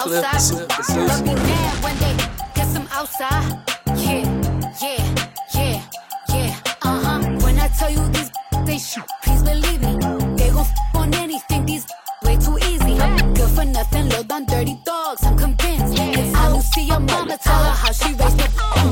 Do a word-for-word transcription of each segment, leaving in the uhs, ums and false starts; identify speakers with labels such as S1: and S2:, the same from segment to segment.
S1: outside. They'll be mad when they guess I'm outside. Yeah, yeah, yeah, yeah, uh-huh. When I tell you these they shoot, please believe me. They gon' f on anything, these way too easy. Good for nothing, little on dirty dogs, I'm convinced. Cause I will see your mama, tell her how she raised her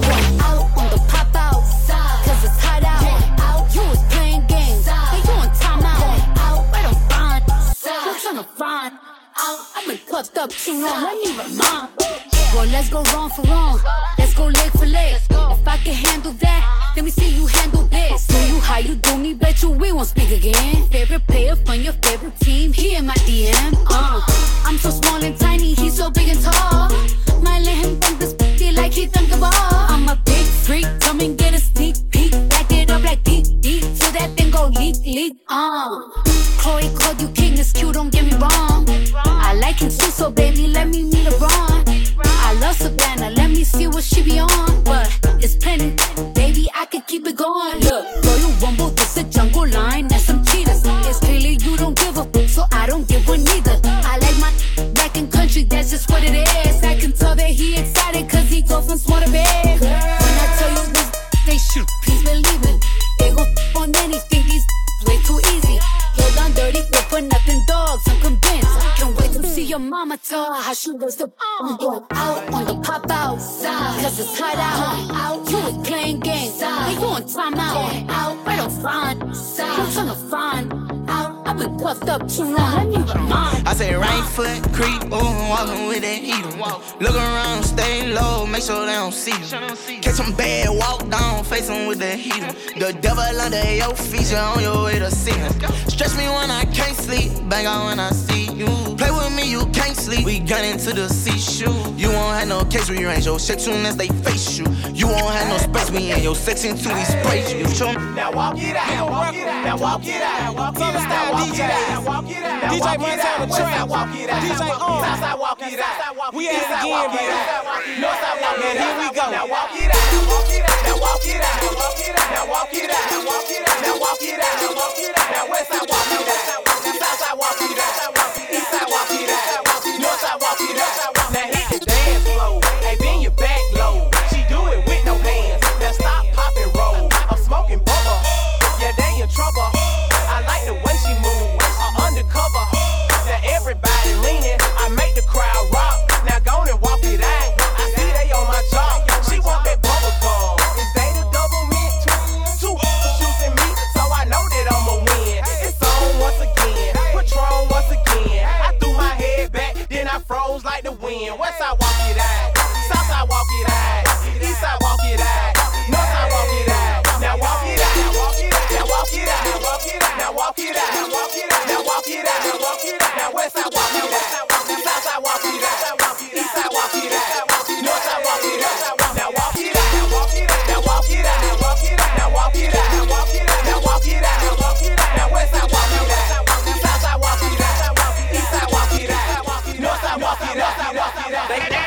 S1: out on the pop out, cause it's hot out. You was playing games, and you on timeout. Out, right on fine, you tryna find out. I've been cuffed up too long, let me remind. Well, let's go wrong for wrong, let's go leg for leg. If I can handle that, let me see you handle this. Do you how you do me, bet you we won't speak again. Favorite player from your favorite team, he in my D M. Uh, I'm so small and tiny, he's so big and tall. Might let him dunk this p***y like he dunked the ball. I'm a big freak, come and get a sneak peek. Back it up like deep, deep, till that thing go leak, leak. Uh, Chloe called you king, it's cute, don't get me wrong. I like him too, so baby, let me meet LeBron. I love Savannah, let me see what she be on. But it's plenty, baby, I could keep it going. Look, Royal Rumble, this a jungle line, that's some cheaters. It's clearly you don't give a f, so I don't give one neither. I like my back in country, that's just what it is. I can tell that he excited, cause he go from small to big. When I tell you this, they shoot, please believe it. They gon' f on anything, these way too easy. You're done dirty, good for nothing dogs, I'm convinced. Can't wait to see your mama tell her how she was the I'm going out on the pop out, cause it's hot out. You was playing games, and you on timeout. Out, right on fine, I'm tryna find out. I've been cuffed up too long, let me remind.
S2: I say right foot creep, ooh, walking with that heater. Look around, stay low, make sure they don't see you. Catch them bad, walk down, face them with the heater. The devil under your feet, you're on your way to see him. Stretch me when I can't sleep, bang out when I see you. Play with me, you can't sleep, we gun into the C-shoe. You won't have no case rearrange your shit soon as they face you. You won't have no space, we in your section till we spray you.
S3: Now walk it out, now walk it out, now walk it out, walk it out. D J, walk it out. D J Montana Trap, walk it out. D J on. Southside, walk it out. We at it again, baby. Northside, walk it out. Here we go. Now walk it out. Walk it out. Now walk it out. Walk it out. Now walk it out. Walk it out. Now walk it out. Walk it out. Now Westside, walk it out. Southside, walk it out. Eastside, walk it out. Northside, walk it out. Now hit the dance floor. Hey, bend your back low. She do it with no hands. Now stop, pop and roll. I'm smoking bubble. Yeah, they in trouble. I like the way she move, uh, undercover. Now everybody leaning, I make the crowd rock. Now go and walk it out. I see they on my job. She want that bubble gum. Is they the double mint? Two for shooting me, so I know that I'ma win. It's on once again, Patron once again. I threw my head back, then I froze like the wind. Westside walk it out, Southside walk it out, Eastside walk it out, Northside walk it out. Now walk it out, now walk it out, now walk it out, now walk it out, now walk it out, now walk it out, now walk it out, now walk it out, now Westside walk it out, Southside walk it out, Eastside walk it out, Northside walk it out, now walk it out, now walk it out, now walk it out, now walk it out, now walk it out, now walk it out, now walk it out, now walk it out, now Westside walk it out, Southside walk it out, Eastside walk it out, Northside walk it out, walk it out.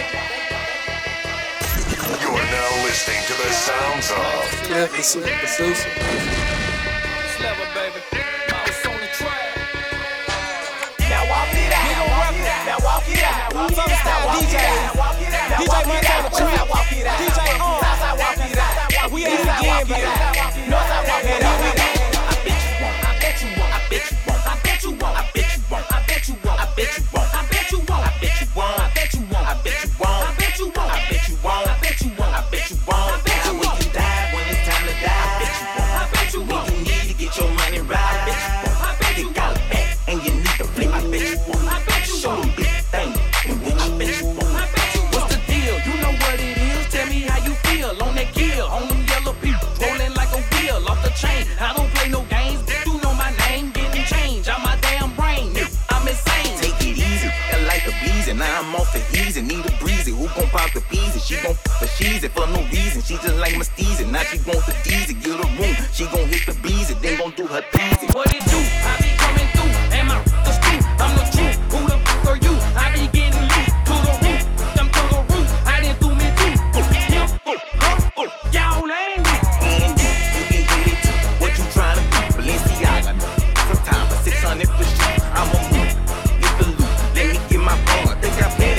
S4: You are now listening to the sounds of
S5: Yeah, it's a, it's a,
S3: Slava, baby. Mouse on the track. Now walk it out. Now walk it out. Now walk it out. Now D J. D J Montana Trap. D J on. Southside walk it out. We at it again, baby. Northside walk it out. I bet you won't. I bet you won't. I bet you won't. I bet you won't. I bet you won't. I bet you won't. I bet you won't. I bet you won't. I bet you won't. I bet you won't. I bet you won't. I bet you won't. I bet you won't. I bet you won't. I bet you won't. We can die when it's time to die. I bet you won't. I bet you won't. You need to get your money right. I bet you won't. I bet you got a back and you need to flip. I bet you won't. I bet you won't. Show them big thing. I bet you won't. I bet you won't. What's the deal? You know what it is. Tell me how you feel on that kill. On them yellow people rolling like a wheel off the chain. I don't play no games. You know my name. Getting change out my damn brain. I'm insane.
S2: Take it easy, I like the reason. Now I'm off the easy, need a breezy. Who gon' pop the peasy? She gon' f the cheesy for no reason. She just like my steezy. Now she want the easy, get a room. She gon' hit the breezy, then gon' do her teasy.
S3: What it do? I be coming through, and my the street. I'm the truth. Who the f are you? I be getting loose to the roof. Them to the roof. I didn't do me too. Y'all ain't me.
S2: And you, you can get it too. What you tryna do? Balenciaga. Sometimes a six hundred for sure. I'm a move. Get the loot. Let me get my phone. I think I paid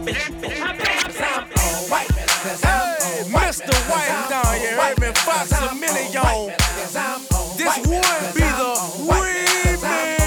S3: Hey, Mister White down here, heard me, Fox a million. This would be the remix.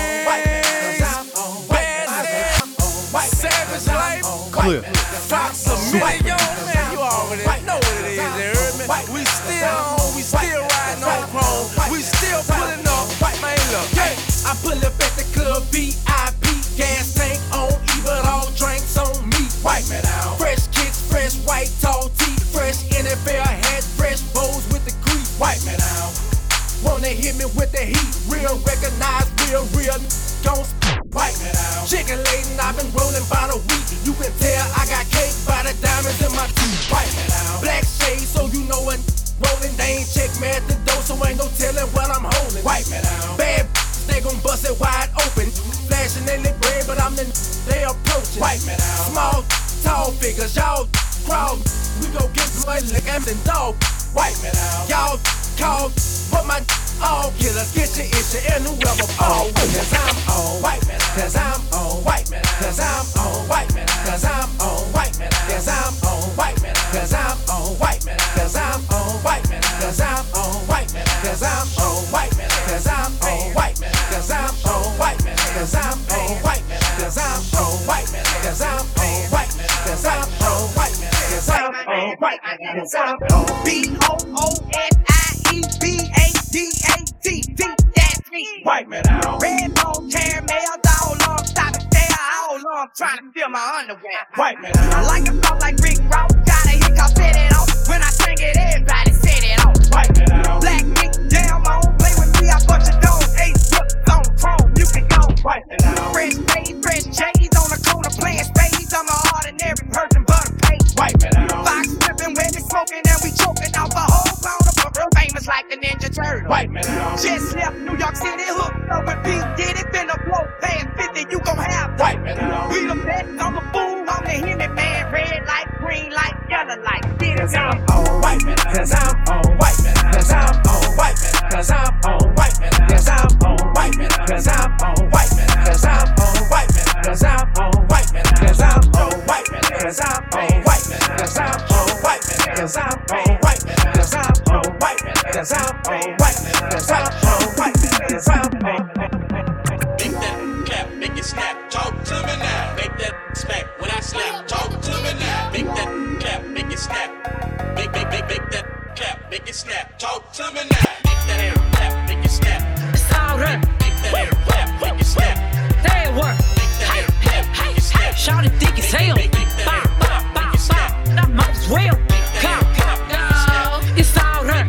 S3: Bad Savage Life.
S5: Clear.
S3: Fox a million, man, you already know what it is, you heard me? We still on, we still riding on chrome, we still pulling up, man, look. Yeah, I pull up at the club, V I P, gas tank on E, but all drinks on me. Wipe me down. Fresh kicks, fresh white tall tee, fresh N F L hat, fresh bows with the grease. Wipe me down. Wanna hit me with the heat, real recognize, real, real, gon' wipe me down. Chicken laden, I've been rolling by the week. You can tell I got cake by the diamonds in my teeth. Wipe me down. Black shades, so you know when rolling. They ain't check me at the door, so ain't no telling what I'm holding. Wipe me down. Bad they gon' bust it wide open. Flashing in the bread, but I'm the they approaching. Wipe me down. Small, tall figures, y'all crawl. We gon' get money like I'm the dog. Wipe me down. Y'all call, but my all killers get your issue and whoever fall. Cause I'm on white man, cause I'm on white man, cause I'm on white man, cause I'm on white man, cause I'm on white man, cause I'm on white man, cause I'm on white man, cause I'm on white man, cause I'm on white man, cause I'm on white man, cause I'm on white man, cause I'm on white man, cause I'm on white man, cause I'm on white man, cause I'm on white man, cause I'm on white man, cause I'm on B O O S I E B A D A T T, that's me. Wipe me down. Red bone, caramel, dog long, stop it there. How long I'm trying to feel my underwear. Wipe me down. I like a song like Rick Ross, gotta hit, I'll set it off. When I sing it, everybody set it off. Wipe me down. Black meat, damn on, play with me, I bust your dome. Eight foot on chrome, you can go. Wipe me down. Fresh face, fresh J's on the corner playing spades. I'm an ordinary person, but a page. Wipe me down. Fox flipping when we smoking and we choking off a whole pound of butter. Famous like the Ninja Turtle. Wipe me down. Just left New York City, hooked up with P. Diddy, finna blow past fifty, you gon' have to. Wipe me down. We the best, I'm a fool, I'm the Hemi man. Red light, green light, yellow light. Cause I'm on white man, cause I'm on white man, cause I'm on white man, cause I'm on white man, cause I'm on white man, cause I'm on white man, cause I'm on white man, cause I'm on white man, cause I'm on white man, cause I'm on white man, cause I'm on white man, cause I'm on white man, cause I'm on white man, cause I'm on white man, cause I'm on white man, cause I'm on.
S6: Make that clap, make it snap, talk to me now. Make that smack when I slap, talk to me now. Make that clap, make it snap. Make, make, make, make that clap, make it snap, talk to me now. Make that air clap, make it snap.
S7: It's all right.
S6: Make that air clap, make it snap.
S7: There it work.
S6: Make that air clap, make it snap.
S7: Shout it thick as hell. Bop, bop, bop, bop. I might as well. Come, no, it's all right.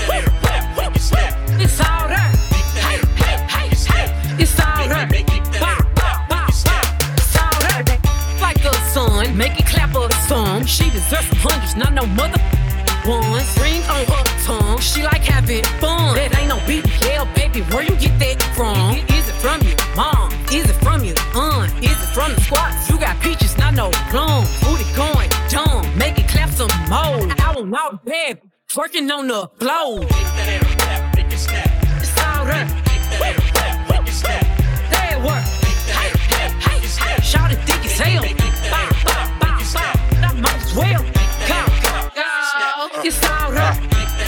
S7: It's all right. Hey, hey, hey, hey. It's all right. Bop, bop, bop, bop. It's all right. Like a son, make it clap of the song. She deserves some hundreds, not no mother ones. Ring on her tongue, she like having fun. That ain't no B B L, baby, where you get that from? Is it from your mom? Is it from your aunt? Is it from the squats? You got peaches, not no plums. Booty going dumb, make it clap some more. I want all the bad, twerking on the floor.
S6: Make that air clap, make it snap.
S7: It's all right.
S6: Make that air clap, make it snap.
S7: There it work. Hey, hey, hey, hey. Shout it thick as hell. Bop, bop, bop, bop. I might as well. Come, go. It's all right.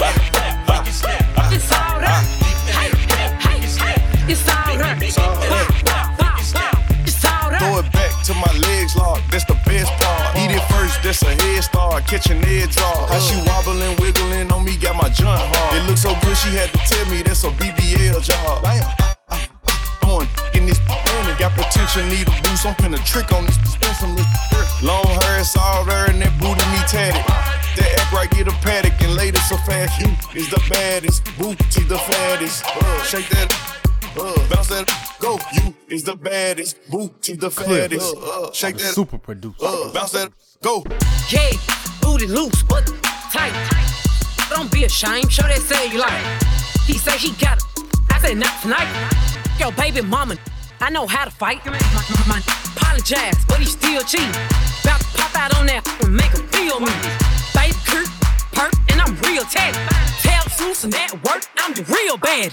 S7: It's all right. Hey, hey, hey, hey. It's all right. Bop, bop, bop, bop. It's all right.
S8: Throw it back to my legs locked, that's the best part. Eat it first, that's a head start, catching edge off. How she wobbling, wiggling on me, got my joint hard. It looks so good, she had to tell me that's a B B L job. On in this and got potential, need a boost. I'm finna trick on this some long hair, it's all there, and that booty me tatted. That act right, get a paddock, and later so fast. You is the baddest, booty the fattest. Uh, shake that, uh, bounce that, go. You is the baddest, booty the fattest. Uh, uh, shake that,
S5: super producer.
S8: Uh, bounce that, go.
S7: Yeah, booty loose, but tight. Don't be ashamed, show that cellulite. He say he got it, I say not tonight. Yo, baby mama, I know how to fight. My, my, my, apologize, but he still cheating. About to pop out on that and make him feel me. Baby Kurt, perk, and I'm real tag. Tell Susan that work, I'm the real bad.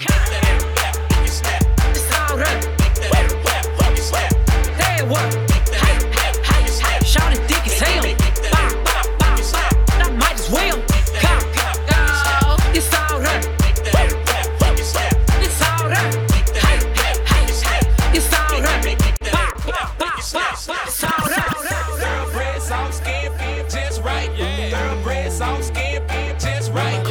S7: It's all right. There it work. Hey, hey, hey, hey. Shout it thick as hell.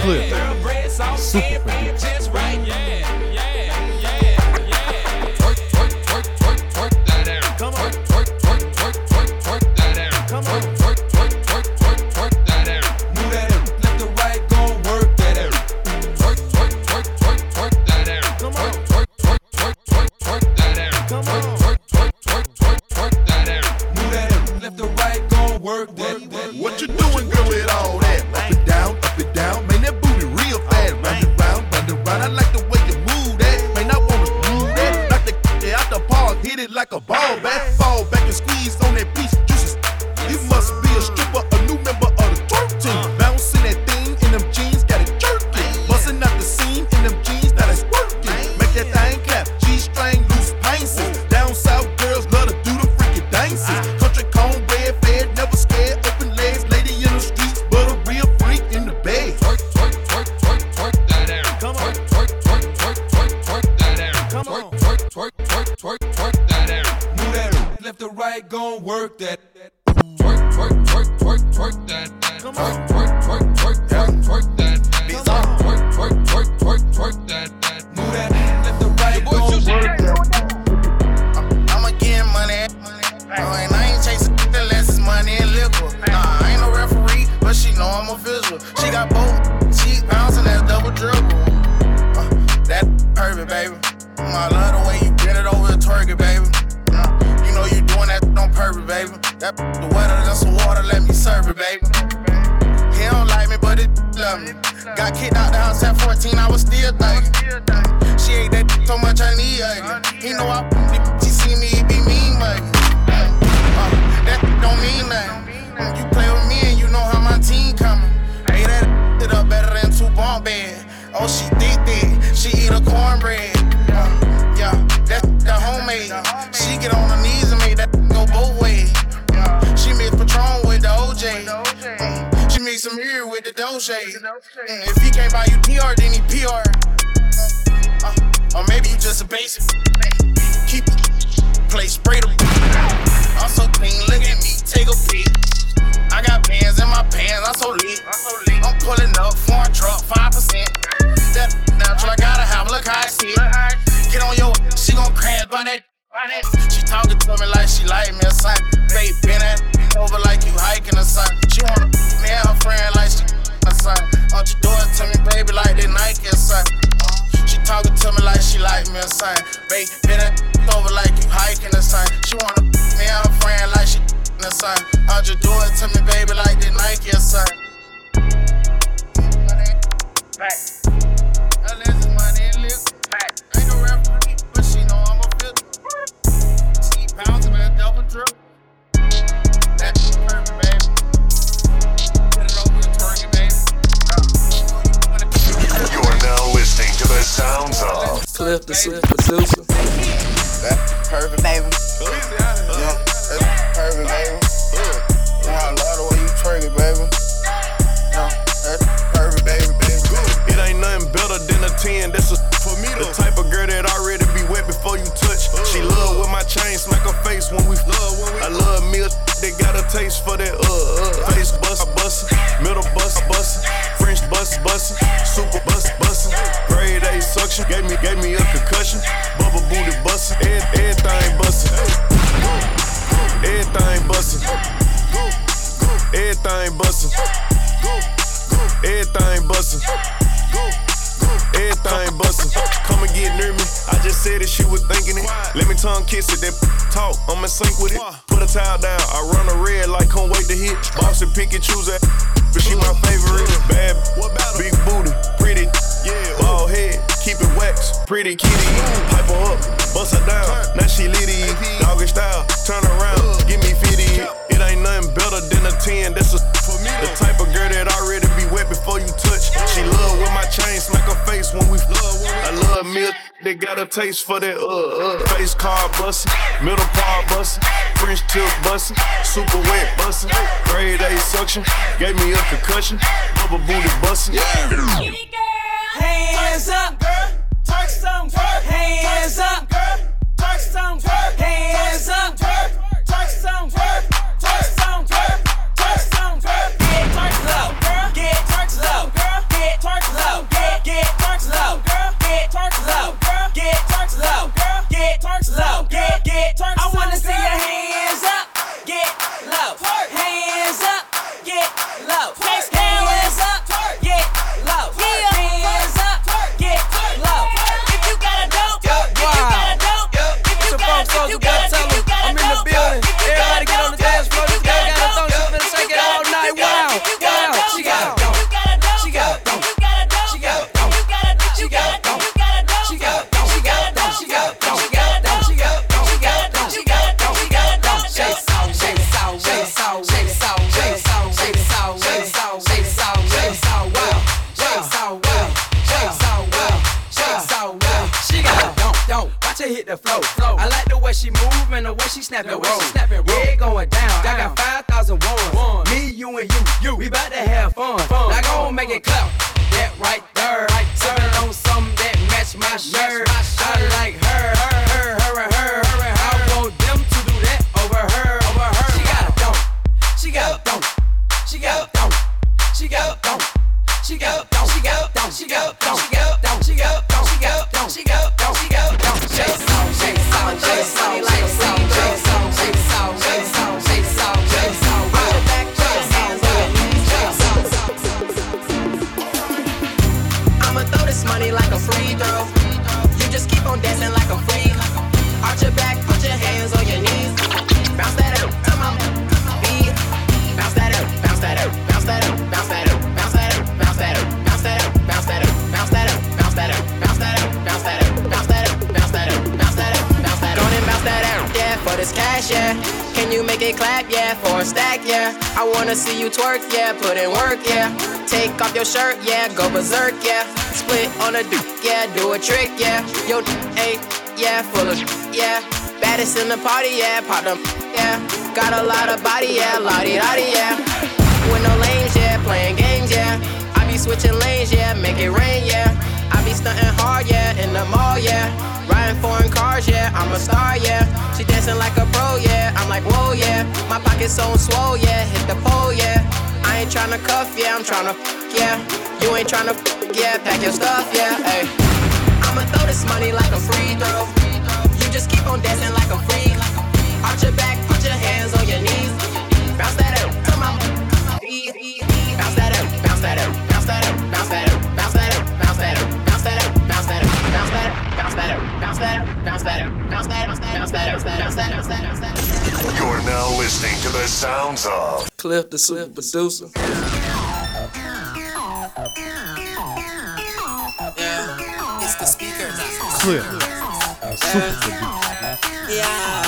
S5: Cliff. Super producer.
S3: Just right, yeah, yeah, yeah, yeah.
S9: Twerk, twerk, twerk, twerk, twerk that out.
S3: Come on.
S9: Twerk, twerk, twerk, twerk, twerk, twerk that out.
S3: Come
S9: Twerk,
S3: on.
S9: twerk, twerk, twerk, twerk, twerk that out.
S10: Move that up, left to right, gon' work that out.
S9: Twerk, twerk, twerk, twerk, twerk that out.
S3: Come on.
S9: Twerk, twerk, twerk, twerk, twerk, twerk that out.
S3: Come
S9: Twerk,
S3: on.
S9: twerk, twerk, twerk, twerk, twerk that out.
S10: Move that up, left to right, gon' work that.
S8: What you doing, girl, with all that? Up and down, up and down, man, that booty real fast. Round and round, round and round, I like the way you move that. Man, I wanna move that. Knock the k- out the park, hit it like a ball bat. Fall back and squeeze on that piece, juices. You must be a stripper, a new member of the twerk team. Bouncing that thing in them jeans, got it jerking. Busting out the seam in them jeans, now that's working. Make that thing clap, G-string, loose painces. Down south girls love to do the freaking dances. Country cornbread, fed, never scared, open legs, lady in the streets, but a real freak in the bed.
S9: Twerk, twerk, twerk, twerk, twerk that out.
S3: Come on.
S9: Twerk, twerk, twerk, twerk, twerk, twerk that out.
S3: Come
S9: Twerk,
S3: on.
S9: twerk, twerk, twerk, twerk, twerk that out.
S10: Move that up, left to right, gon' work that.
S9: Twerk, twerk, twerk, twerk, twerk that.
S3: Come
S9: Twerk,
S3: on.
S9: twerk, twerk, twerk, twerk, twerk that.
S3: Come on.
S9: Twerk, twerk, twerk, twerk, twerk that.
S10: Move that left to right, gon' work that.
S2: I'ma get money. Oh, and I ain't chasing unless it's money and liquor. Nah, I ain't no referee, but she know I'm a visual. She got both cheap pounds and that double dribble. Uh, that perfect, baby. Mm, I love the way you bend it over and twerk it, baby. Uh, you know you doing that on purpose, baby. That the wetter than some water, let me serve it, baby. He don't like me, but it love me. Got kicked out the house at fourteen, I was still thinking. She ate that so much I need her. He know I she see me, it be mean, but uh, that don't mean nothing. You play with me and you know how my team coming. Ate that it up better than two bunk bed. Oh, she thick thick, she eat a cornbread. Uh, yeah, that's the homemade. She get on her knees and make that go both ways. She mix Patron with the O J. Mm, she mix some mirror with the Doja. Mm, if he can't buy you P R, then he P R. Uh, or maybe you just a basic. Keep it, play spray the. I'm so clean, look at me, take a peek. I got bands in my pants, I'm so lit. I'm pulling up, foreign truck, five percent. That natural, I gotta have, look how I see it. Get on your, she gon' crash by that. She talking to me like she like me or something. Babe, been at over like you hiking or something. She wanna me and her friend like she or something. Don't you do it to me, baby, like they Nike or something. She talking to me like she like me or something. Babe, been at over like you hiking or something. She wanna me and her friend like she or something. Don't you do it to me, baby, like they Nike or something. Back. Unless it's money and live. Back. Ain't no referee, but she know I'm a fit. Pounds of a double drip. That's perfect, baby. Get it over and twerk it, baby.
S4: You are now listening to the sounds of
S2: Cliff, the super producer. That's perfect, baby. Yeah, that's perfect, baby. Yeah, I love the way you twerk it, baby. Yeah, that's perfect, baby, baby.
S8: It ain't nothing better than a ten. That's a for me the type of girl that already be wet before you touch. She love with my chain, smack her face when we love. I love me a that got a taste for that uh uh. Face bust, bust, middle bust, bust, French bust, bust, super bust, bust. Grade A suction, gave me gave me a concussion. Bubble booty bustin', everything bustin', everything bustin', everything bustin', everything bustin'. Everything bustin', come and get near me. I just said that she was thinking it. Let me tongue kiss it, that talk, I'm in sync with it. Put a towel down, I run a red like can't wait to hit. Boss and pick and choose that, but she my favorite. Bad, big booty, pretty, bald head, keep it wax. Pretty kitty, pipe her up, bust her down. Now she litty, doggy style, turn around, give me fifty. It ain't nothing better than a ten. That's a the type of girl that already be wet before you touch. She love with my chain, smack her face when we love. I love me a they got a taste for that uh uh. Face card bustin', middle part bustin', French tip bustin', super wet bustin', grade A suction, gave me a concussion, double booty bustin'. Yeah.
S3: Hands up, girl. Twerk some, girl. Hands up, girl. Twerk some, girl. Hands up, girl. Twerk some, girl. Twerk some, girl. Twerk some, girl. Get twerk low, girl. Get twerk low, girl. Get twerk
S11: she move and the way she snap and roll. Yeah, it going down. I got five thousand ones. Me, you, and you. you. We bout to have fun. fun. Now go and make it clap. That right there. Right Sippin' on something that match my shirt. I like her, her, her, her, and her. I want them to do that over her, over her. She got a don't. She got a don't. She got a don't. She got a don't. She got a don't. She got a don't. She got a don't. She got a don't. She got a don't. She got a don't. She got a don't. She got a don't. Shake song, shake song, shake song, like a song, shake song, shake song, shake song, shake song, shake song. Roll it back, shake hands on your knees, shake song. I'ma throw this money like a free throw. You just keep on dancing like a freak. Arch your back, put your hands on your knees. Bounce that out, come on, beat. Bounce that out, bounce that out, bounce that out, bounce that out, bounce that out, bounce that out, bounce that out, bounce that out, bounce that out, bounce that out, bounce that out, bounce that out, bounce that out, bounce that out, bounce that out, bounce that out. Go and bounce that out, yeah, for this cash, yeah. Can you make it clap, yeah, for a stack, yeah. I wanna see you twerk, yeah, put in work, yeah. Take off your shirt, yeah, go berserk, yeah. Split on a duke, yeah, do a trick, yeah. Yo, hey, yeah, full of, yeah. Baddest in the party, yeah, pop them, yeah. Got a lot of body, yeah, lottie-dottie, yeah. With no lanes, yeah, playing games, yeah. I be switching lanes, yeah, make it rain, yeah. I be stunting hard, yeah, in the mall, yeah. Riding foreign cars, yeah, I'm a star, yeah. She dancing like a pro, yeah, I'm like, whoa, yeah. My pocket's so swole, yeah, hit the pole, yeah. I ain't tryna cuff, yeah, I'm tryna f, yeah. You ain't tryna f, yeah, pack your stuff, yeah, ayy. I'ma throw this money like a free throw. You just keep on dancing like a freak. Arch your back, put your hands on your knees. Bounce that out, come on. Bounce that out, bounce that out, bounce that out, bounce that out, bounce that out, bounce that out, bounce that out, bounce that out, bounce that out, bounce that out, bounce that out, bounce that out, bounce that out, bounce that out, bounce that out, bounce that out, bounce that out.
S4: You're now listening to the sounds of
S11: Cliff the Swift Producer. Yeah, it's the speaker.
S12: Cliff, the Super Producer.
S11: Yeah.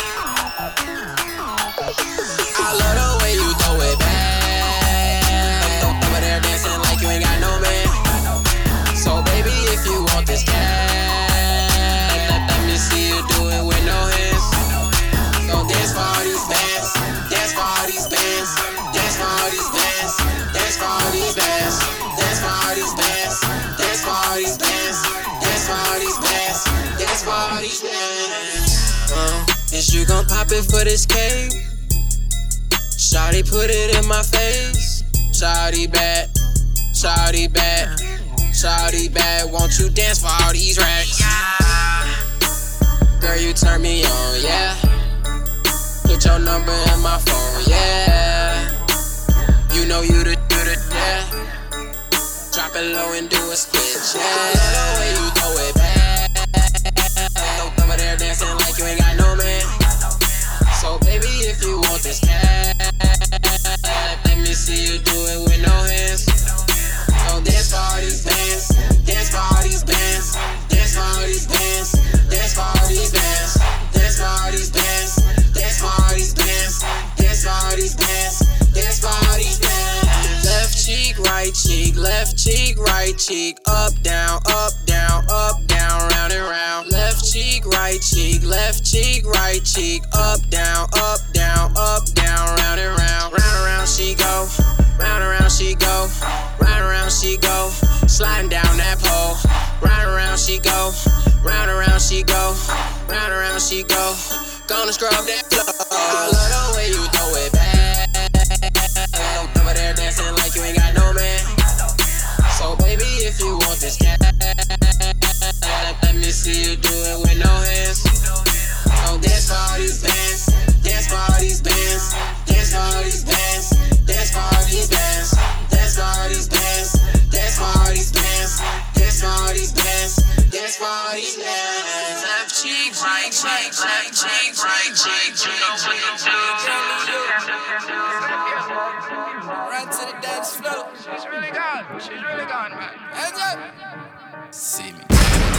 S11: I love the way you throw it back. Over there dancing like you ain't got no man. So baby, if you want this cash, let, let me see you do it with no hands. So dance for all these bands, dance for all these bands, dance for all these bands, dance for all these bands, dance for all these bands, dance for all these bands, dance for all these bands, dance for all these bands. Uh, is you gon' pop it for this cake? Shawty put it in my face. Shawty bad, shawty bad, shawty bad. Won't you dance for all these racks? Girl, you turn me on, yeah. Put your number in my phone, yeah. You know you the, do the, yeah. Drop it low and do a split, yeah. I love the way you throw it back. Over there dancing like you ain't got no man. So baby, if you want this cash, let me see you do it with no hands. So dance for all these bands, dance for all these bands, dance for all these bands, dance for all these bands, dance for all these bands, dance for all these bands, dance for all these bands, dance for all these bands. Left cheek, right cheek, left cheek, right cheek, up, down, up, down, up, down, round and round. Left cheek, right cheek, left cheek, right cheek, up, down, up, down, up, down, round and round. Round and round she go, round and round she go, round and round she go, sliding down that pole. Round and round she go, round and round she go, round and round she go, gonna scrub that floor. I love the way you throw it back. Over there dancing like you ain't got no man. So baby, if you want this cash, let me see you do it with no hands. So dance for all these bands, dance for all these bands, dance for all these bands, dance for all these bands, dance for all these bands, dance for all these bands, dance for all these bands, dance for all these bands. Left cheek, right cheek, left cheek, right cheek, run to the dance floor. She's really gone. She's really gone, man. Hands up.
S13: See me.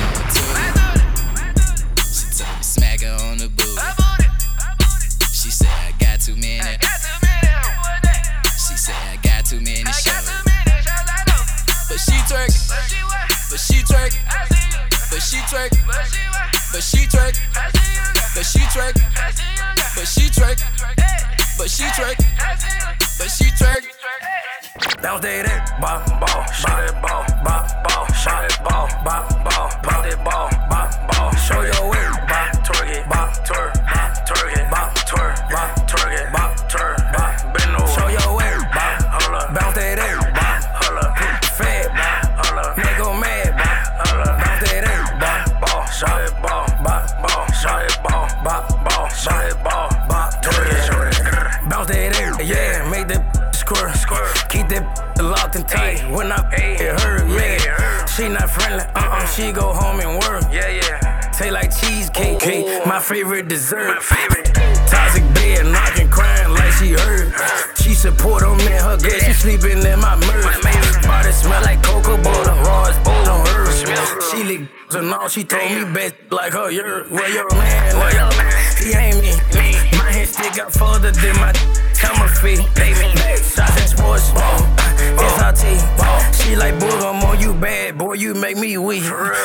S13: She told me smack her on the booty. She said I got too many. She said I got too many shows. But she twerking. But she twerking. But she twerking. But she twerking. But but she twerk, but she twerk, but she twerk, but she twerk.
S14: Bounce that ball, ball, shot that ball, ball, ball, shot that ball, ball, ball, pop that ball, ball, ball. Show your way, ball, twerk it, ball, twerk, ball, twerk it, ball, twerk, ball, twerk it, ball, twerk, ball, bend over. Show your way, ball, hold up, bounce that ball, hold up, fat, ball, hold up, make 'em mad, ball, hold up, bounce that ball, ball, shot that ball, ball, ball, shot that ball, ball, ball, shot that ball, ball, twerk it, bounce that yeah, make that squirt, squirt, keep that locked and tight. When I it hurt, yeah. She not friendly, uh-uh, she go home and work. Yeah, yeah. Taste like cheesecake, cake, my favorite dessert. My favorite. Toxic bed, knocking, crying like she hurt. She support on me, her guest, she sleeping in my merch. Body smell like cocoa butter, raw as old on her. She lick and all, she told me best like her, you're, where your man, where your man? He ain't me. My hand stick got further than my camera feet. Shots and sports, S R T. She like, boy, I'm on you bad, boy, you make me weak.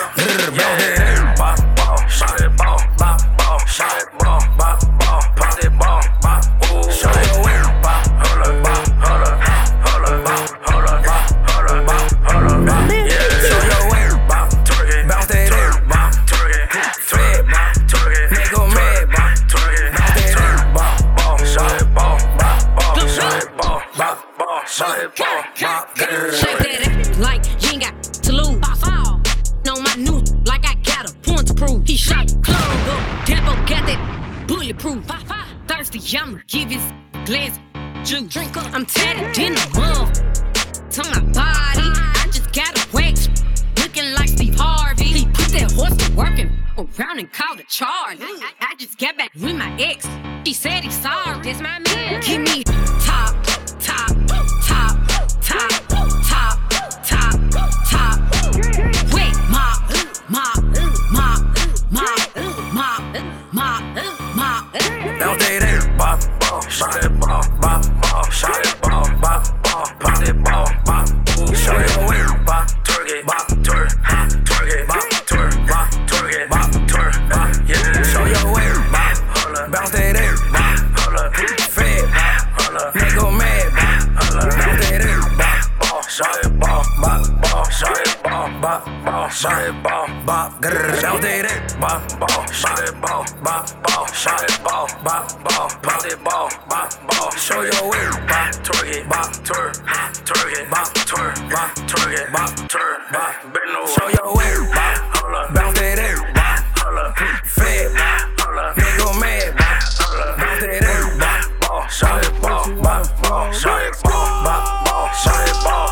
S14: Yeah, ball, ball, shot it, ball, ball, ball, shot it, ball, ball, ball, pop it, ball, ball, ooh, show your way, ball, hold up, ball, hold up, hold up, ball, hold up, ball, hold up, ball, hold up, ball, yeah, show your way, ball, twerk it, bounce that ass, ball, twerk it, fat, ball, twerk it, make 'em mad, ball, twerk it, bounce that ass, ball, ball, shot it, ball, ball, ball, shot it, ball, ball, ball, shot it, ball, ball,
S7: shake that ass like you ain't got to lose. Fall on my new like I got a point to prove. He shot club up, tempo got that bulletproof. Thirsty, I'ma give his glass juice. Drink up, I'm tatted in the mug to my body. I just got a wax looking like Steve Harvey. He put that horse to working around and called a charge. I, I just got back with my ex. She said he's sorry. That's my man. Give me top, top, top, top, top, top, top. Wait, mop, mop, mop, mop, mop, mop, mop.
S14: Bounce that ball, ball, shot that ball, ball, ball, shot that ball, ball, ball, pop that ball, ball, ooh, show your way, ball, twerk it, ball, twerk, twerk it, ball, twerk, ball, twerk it, ball, twerk, ball, yeah, show your way, ball, hold up, bounce that ball, hold up, fat, ball, hold up, make 'em mad, ball, hold up, bounce that ball, ball, shot that ball, ball, ball, shot that ball, ball, ball, shot that ball, ball, grrr, bounce that ball, ball, shot that ball, ball, ball, shot that ball, ball, ball, pop that ball, ball, ball, show your way, ball, twerk it, ball, twerk, twerk it, ball, twerk, ball, twerk it, ball, twerk, ball, bend over, show your way, ball, hold up, bounce that ball, hold up, fat, ball, hold up, make 'em mad, ball, hold up, bounce that ball, ball, shot that ball, ball, ball, shot that ball, ball, ball, shot that ball,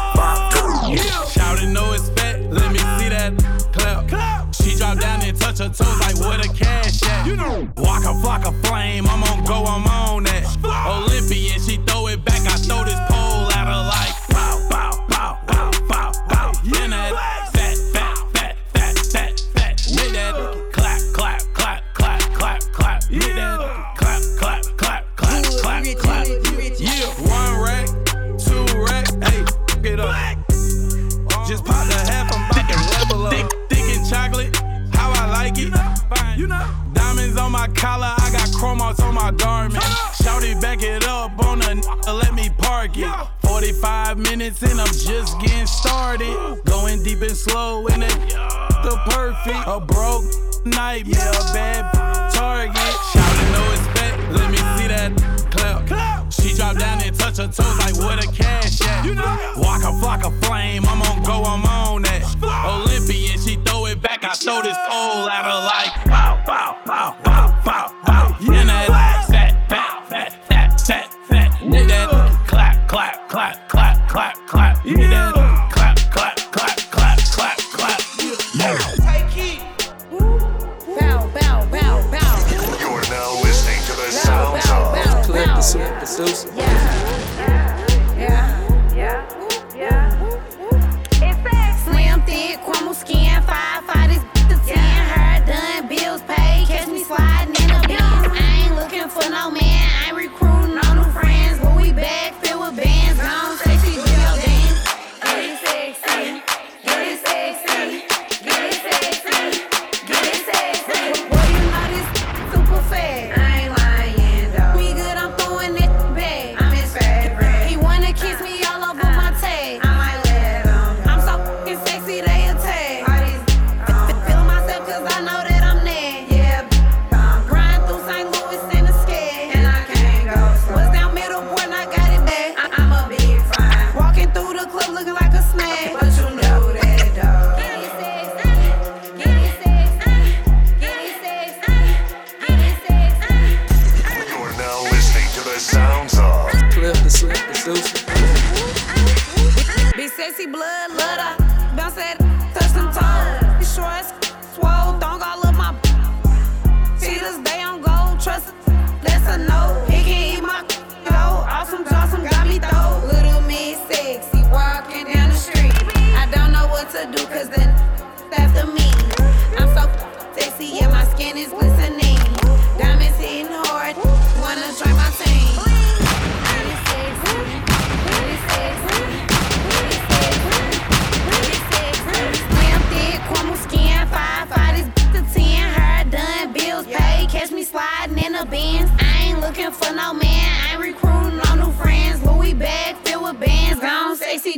S14: ball,
S15: shouting no respect, let me see that clap. She dropped down and touch her toes like where the cash at. You know, walk a flock of flame, I'm on go, I'm on that. Olympian, she throw it back, I throw this pole at her like pow, pow, pow, pow, pow, pow. In that fat, fat, fat, fat, fat, fat. Make that clap, clap, clap, clap, clap, clap. Make that clap, clap, clap, clap, clap, clap. Yeah, one rack, two rack, hey, get up. Just pop the half, I'm about to level up. Thick, thick and chocolate, how I like it. Fine, you know. Diamonds on my collar, I got chrome marks on my garment. Shouty back it up on the n- let me park it. forty-five minutes and I'm just getting started. Going deep and slow in it, the perfect. A broke nightmare, a bad target. Shouting no respect, let me see that clap. She dropped down and touch her toes like where the cash at. Walk a flock of flame, I'm on go, I'm on that. Olympian, she throw it back, I throw this pole at her like pow, pow, pow, pow, pow, pow. In that fat, fat, fat, fat, fat, fat. Hit that clap, clap, clap, clap, clap, clap. Hit that clap, clap, clap, clap, clap, clap.
S3: Take it.
S1: Bow, bow, bow, bow.
S4: You're now listening to the sounds of
S13: Clip the super producer.
S1: Slim, thick, crumble skin, five, five, this the ten. Hair done, bills paid, catch me sliding in the Benz. I ain't looking for no man, I ain't recruiting no new friends. But we back, filled with bands, gone, say she do your dance.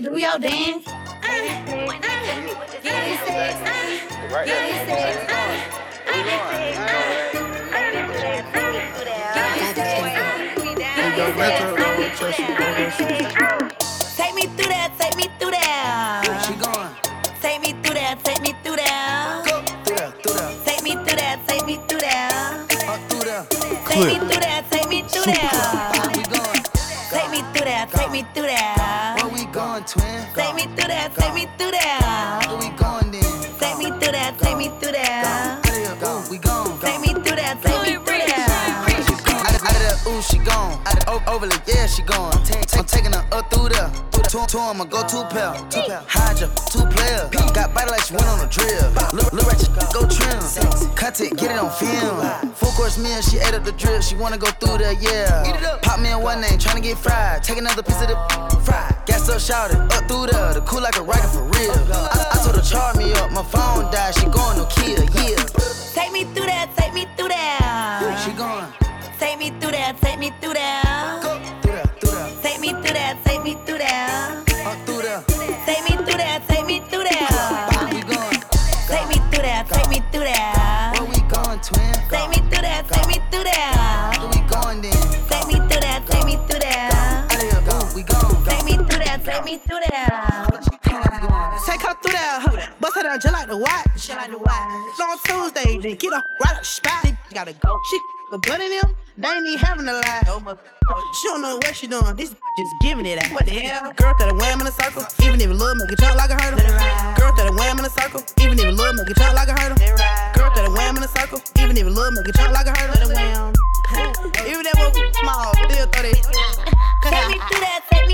S1: do your dance. Take me through that, take me through that.
S2: She going.
S1: Take me through that, take me through that.
S2: Go through that, through that.
S1: Take me through that, take me through that.
S2: Up through that.
S1: Take me through that, take me through that.
S2: We going.
S1: Take me through that, take me through that.
S2: Where we going, twin?
S1: Take me through that, take me through that.
S2: Where we going then?
S1: Take me through that, take me through that.
S2: Go, we gone.
S1: Take me through that, take me through that.
S2: Out of that, ooh, she gone. Out of o- overly, yeah, she gone. I'm taking her up through there. Two, two, I'ma go two pair. Hydra, two players. Got body like she went on a drill. Look, look ratchet, go trim. Content, get it on film. Full course meal, she ate up the drip. She wanna go through there, yeah. Pop me in one name, tryna get fried. Take another piece of the fried. Gas up, shouted, up through there. The cool like a rocket for real. I, I told her charge me up, my phone died. She going no kill, yeah.
S1: Take me through that, take me through that.
S2: She going.
S1: Take me through that, take me through that.
S2: Go through that, through that.
S1: Take me through that, take me through that.
S2: Up through there.
S1: Take me through that, take me through that.
S2: We going.
S1: Take me through that, take me through that.
S2: Where we going, twin?
S1: Take me through that, take me through that.
S2: Where we going then?
S1: Take me through that, take me through that.
S2: Out of here, go, we gone.
S1: Take me through that, take me through that.
S16: Take her through that, bust her down just like the watch. Just like the watch. On Tuesday, they get her right up the spot. She gotta go. She a butt in them, they ain't even having a lie. She don't know what she doing. This just giving it out. What the hell? Girl that a wham in a circle, even if it look make it jump like a hurdle. Girl that a wham in a circle, even if it look make it jump like a hurdle. Girl that a wham in a circle, even if it look make it jump like a hurdle. Even that was small, still thirty.
S1: Take me through that, take